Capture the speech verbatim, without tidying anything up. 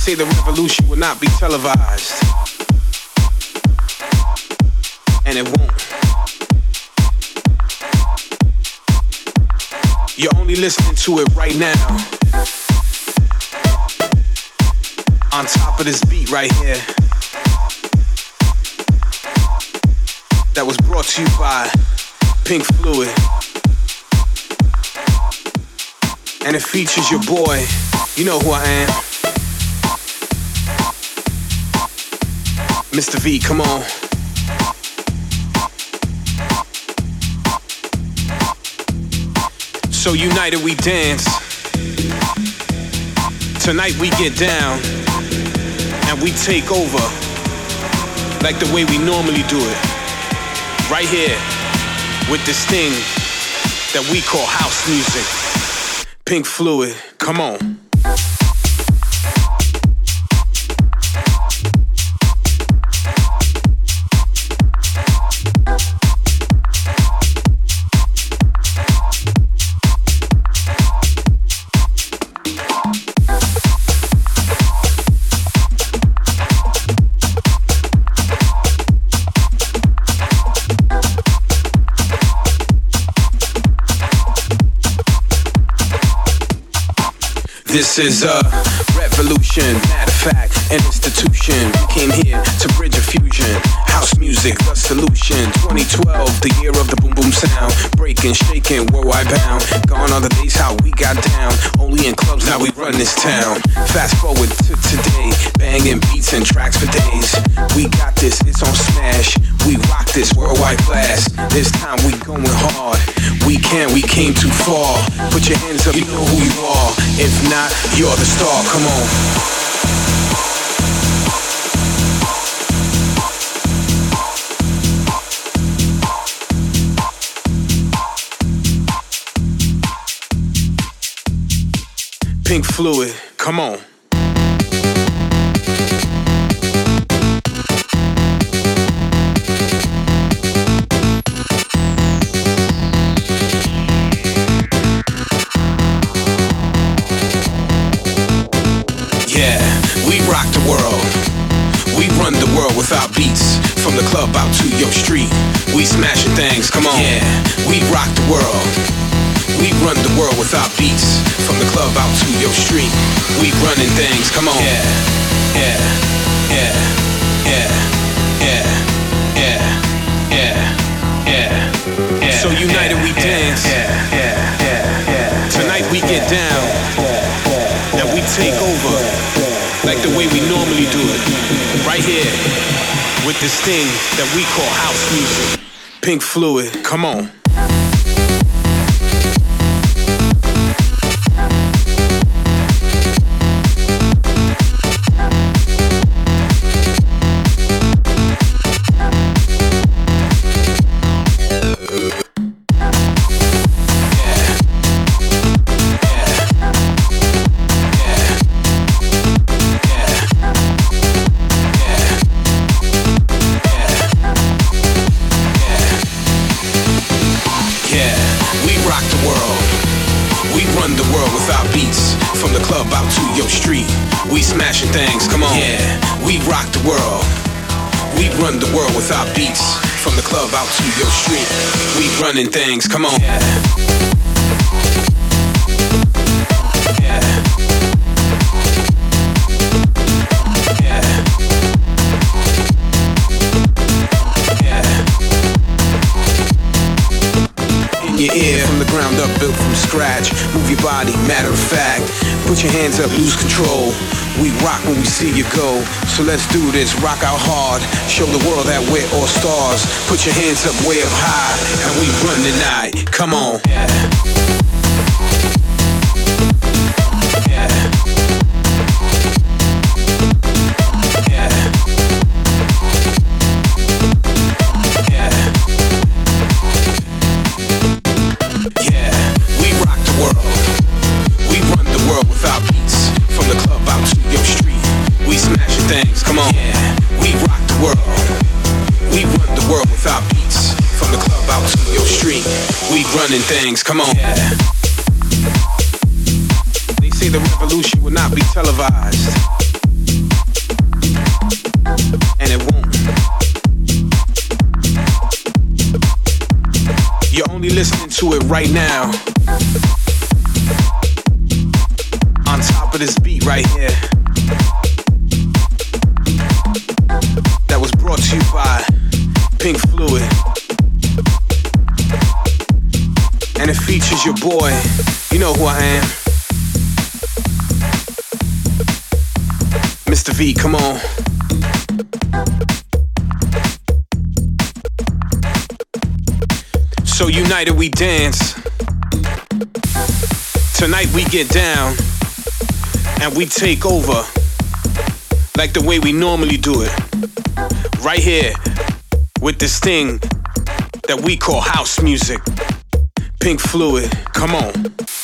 say the revolution will not be televised. And it won't. You're only listening to it right now. On top of this beat right here. That was brought to you by Pink Fluid. And it features your boy. You know who I am. Mister V, come on. So united we dance. Tonight we get down. And we take over. Like the way we normally do it. Right here. With this thing that we call house music. Pink Fluid, come on. This is a revolution, matter of fact, an institution. We came here to bridge a fusion. House music, the solution. twenty twelve, the year of the boom boom sound. Breaking, shaking, worldwide bound. Gone are the days how we got down. Only in clubs, now we run this town. Fast forward to today, banging beats and tracks for days. We got this, it's on smash. We rock this worldwide class. This time we going hard. We can, we came too far. Put your hands up, you know who you are. If not, you're the star, come on. Pink Fluid, come on. Yeah, we rock the world. We run the world without beats. From the club out to your street. We smashing things, come on. Yeah, we rock the world. We run the world without beats. From the club out to your street. We running things, come on. Yeah, yeah, yeah, yeah, yeah, yeah, yeah, yeah, yeah. So united we dance. Yeah, yeah, yeah, yeah. Tonight we get down. That we take over. Like the way we normally do it. Right here. With this thing that we call house music. Pink Fluid, come on. Smashing things, come on. Yeah, we rock the world. We run the world without beats. From the club out to your street. We running things, come on. Yeah. Yeah. Yeah. Yeah. In your ear, from the ground up, built from scratch. Move your body, matter of fact. Put your hands up, lose control. We rock when we see you go. So let's do this, rock out hard. Show the world that we're all stars. Put your hands up way up high. And we run the night, come on. Yeah. Yeah. Yeah. Yeah. Yeah. We rock the world. We run the world without beats. From the club out to your street. We smashing things, come on. Yeah, we rock the world. We run the world without beats. From the club out to your street. We running things, come on. Yeah. They say the revolution will not be televised. listening to it right now. On top of this beat right here. That was brought to you by Pink Fluid. And it features your boy. You know who I am. Mister V, come on. So united we dance. Tonight we get down. And we take over. Like the way we normally do it. Right here. With this thing that we call house music. Pink Fluid, come on.